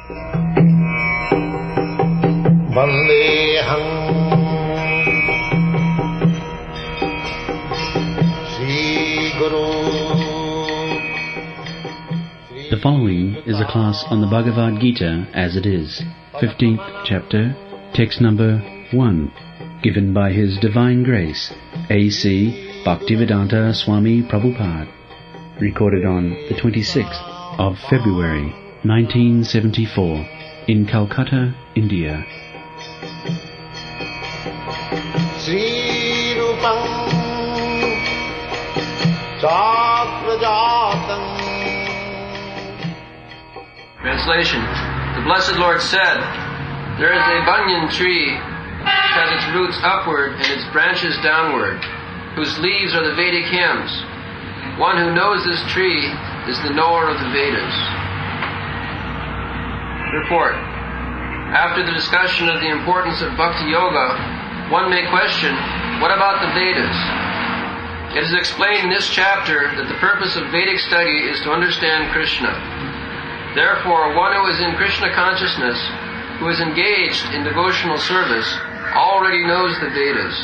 Vandeham Sri Guru. The following is a class on the Bhagavad Gita as it is, 15th chapter, text number 1, given by His Divine Grace, A.C. Bhaktivedanta Swami Prabhupada, recorded on the 26th of February, 1974, in Calcutta, India. Sri Rupam Chakrajatam. Translation. The Blessed Lord said, "There is a banyan tree which has its roots upward and its branches downward, whose leaves are the Vedic hymns. One who knows this tree is the knower of the Vedas." Report. After the discussion of the importance of Bhakti Yoga, one may question, what about the Vedas? It is explained in this chapter that the purpose of Vedic study is to understand Krishna. Therefore, one who is in Krishna consciousness, who is engaged in devotional service, already knows the Vedas.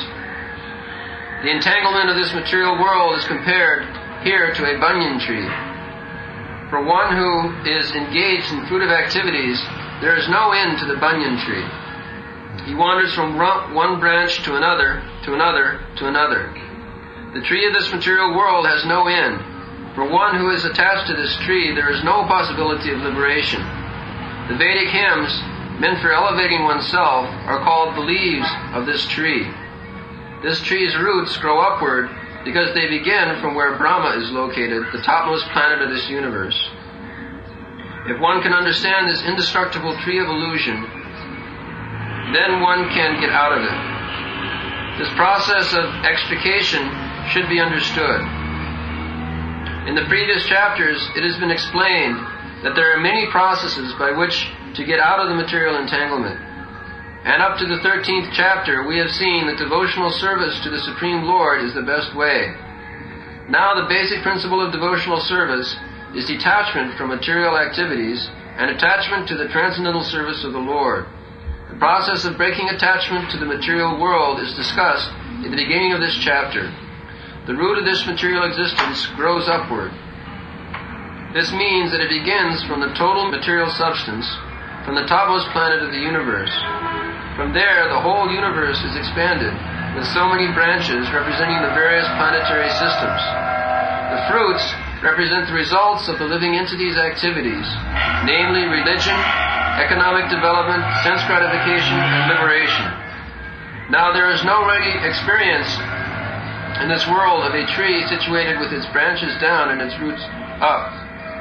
The entanglement of this material world is compared here to a banyan tree. For one who is engaged in fruitive activities, there is no end to the banyan tree. He wanders from one branch to another, to another, to another. The tree of this material world has no end. For one who is attached to this tree, there is no possibility of liberation. The Vedic hymns, meant for elevating oneself, are called the leaves of this tree. This tree's roots grow upward because they begin from where Brahma is located, the topmost planet of this universe. If one can understand this indestructible tree of illusion, then one can get out of it. This process of extrication should be understood. In the previous chapters, it has been explained that there are many processes by which to get out of the material entanglement. And up to the 13th chapter, we have seen that devotional service to the Supreme Lord is the best way. Now the basic principle of devotional service is detachment from material activities and attachment to the transcendental service of the Lord. The process of breaking attachment to the material world is discussed in the beginning of this chapter. The root of this material existence grows upward. This means that it begins from the total material substance, from the topmost planet of the universe. From there, the whole universe is expanded, with so many branches representing the various planetary systems. The fruits represent the results of the living entity's activities, namely religion, economic development, sense gratification, and liberation. Now there is no ready experience in this world of a tree situated with its branches down and its roots up.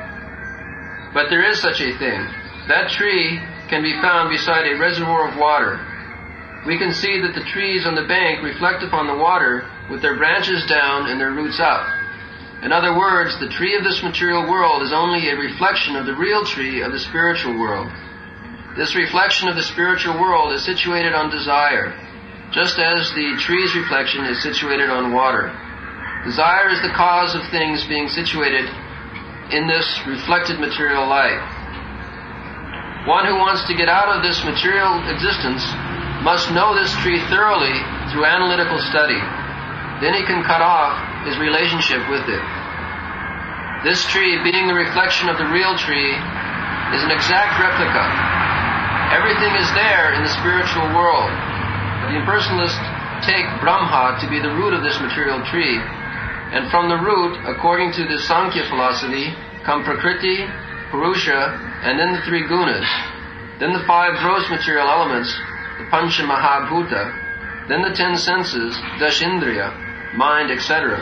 But there is such a thing. That tree can be found beside a reservoir of water. We can see that the trees on the bank reflect upon the water with their branches down and their roots up. In other words, the tree of this material world is only a reflection of the real tree of the spiritual world. This reflection of the spiritual world is situated on desire, just as the tree's reflection is situated on water. Desire is the cause of things being situated in this reflected material light. One who wants to get out of this material existence must know this tree thoroughly through analytical study. Then he can cut off his relationship with it. This tree, being the reflection of the real tree, is an exact replica. Everything is there in the spiritual world. The impersonalists take Brahma to be the root of this material tree, and from the root, according to the Sankhya philosophy, come Prakriti, Purusha, and then the three gunas, then the five gross material elements, the Pancha Mahabhuta, then the 10 senses, Dashindriya, mind, etc.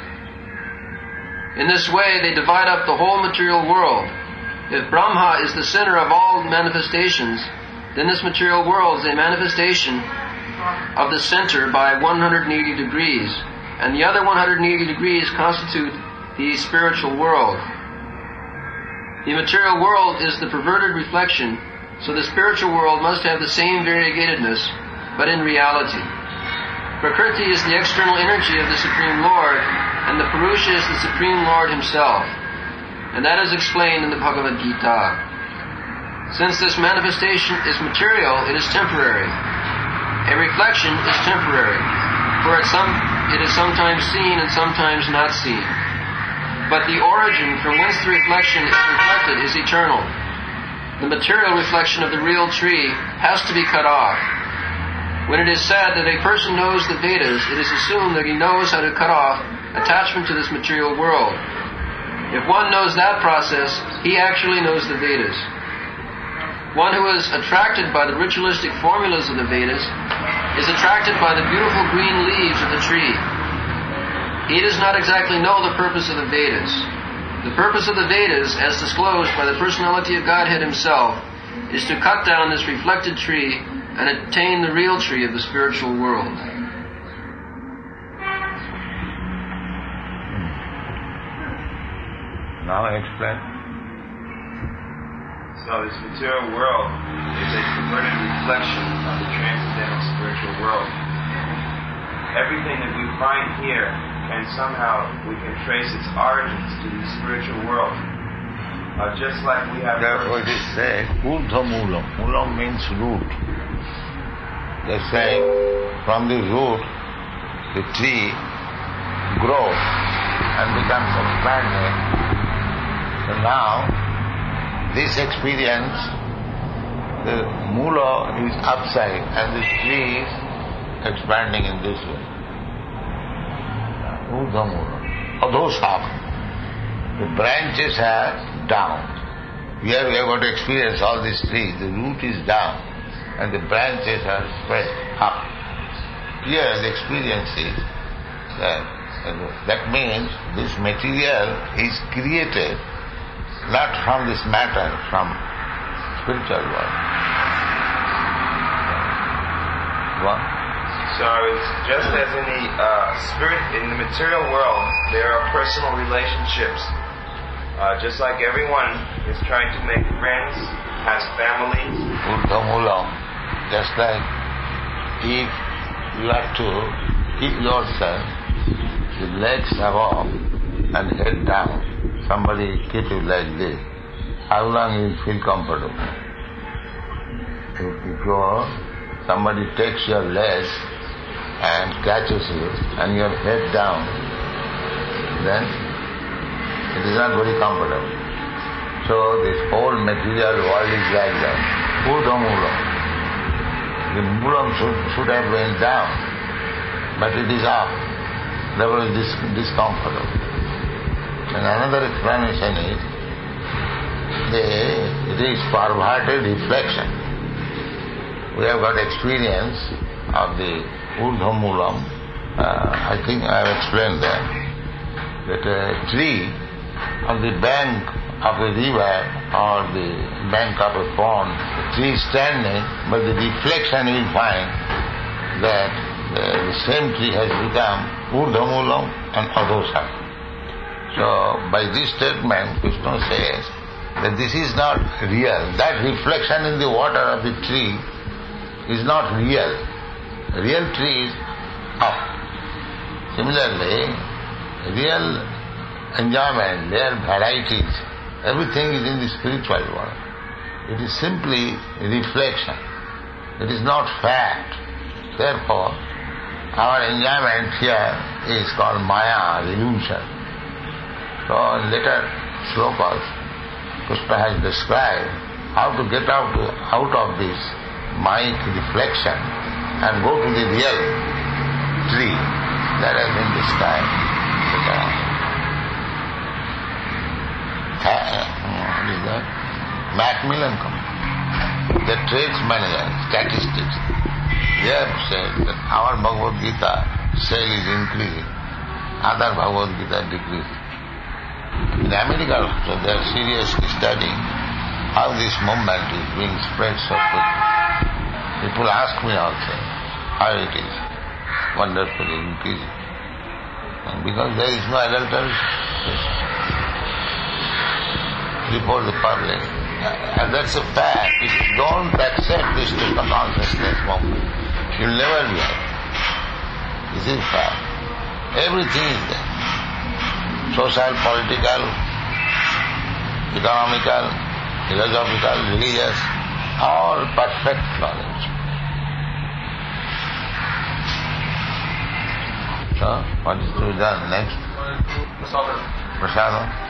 In this way, they divide up the whole material world. If Brahma is the center of all manifestations, then this material world is a manifestation of the center by 180 degrees, and the other 180 degrees constitute the spiritual world. The material world is the perverted reflection, so the spiritual world must have the same variegatedness, but in reality. Prakriti is the external energy of the Supreme Lord, and the Purusha is the Supreme Lord Himself. And that is explained in the Bhagavad Gita. Since this manifestation is material, it is temporary. A reflection is temporary, for it is sometimes seen and sometimes not seen. But the origin from whence the reflection is reflected is eternal. The material reflection of the real tree has to be cut off. When it is said that a person knows the Vedas, it is assumed that he knows how to cut off attachment to this material world. If one knows that process, he actually knows the Vedas. One who is attracted by the ritualistic formulas of the Vedas is attracted by the beautiful green leaves of the tree. He does not exactly know the purpose of the Vedas. The purpose of the Vedas, as disclosed by the personality of Godhead himself, is to cut down this reflected tree and attain the real tree of the spiritual world. Now explain. So this material world is a perverted reflection of the transcendental spiritual world. Everything that we find here can we can trace its origins to the spiritual world. Just like we have... Therefore it is said, Urdhva Moolam. Moolam means root. They say, from the root, the tree grows and becomes expanded. So now, this experience, the moola is upside and the tree is expanding in this way. Urdhva moola. Adhosaka. The branches are down. Here we have got to experience all these trees. The root is down and the branches are spread up. Here the experience is that means this material is created not from this matter, from spiritual world. So it's just as in the material world, there are personal relationships. Just like everyone is trying to make friends, has families. Urdhva moolam. Just like if you are to keep yourself, the legs above and head down. Somebody keep you like this. How long you feel comfortable? If somebody takes your legs and catches you and your head down, then it is not very comfortable. So this whole material world is like that. Urdhva moolam. The moolam should have been down, but it is up. Therefore it is discomfortable. And another explanation is, it is perverted reflection. We have got experience of the Urdhva moolam. I think I have explained that a tree on the bank of a river or the bank of a pond, the tree is standing, but the reflection will find that the same tree has become Urdhva moolam and Adhosaka. So, by this statement, Krishna says that this is not real. That reflection in the water of the tree is not real. Real tree is up. Similarly, real enjoyment, real varieties, everything is in the spiritual world. It is simply reflection. It is not fact. Therefore, our enjoyment here is called Maya, illusion. So in later slokas, Krishna has described how to get out of this Mayic reflection and go to the real tree. That has been described. What is that? Macmillan Company, the trades manager, statistics. They have said that our Bhagavad Gita sale is increasing, other Bhagavad Gita decreasing. In America also, they are seriously studying how this movement is being spread so quickly. People ask me also how it is wonderfully increasing. And because there is no adulteration before the public. And that's a fact. If you don't accept this Krishna consciousness movement, you'll never be happy. This is fact. Everything is there. Social, political, economical, philosophical, religious, all perfect knowledge. So, what is to be done next? Prasadam.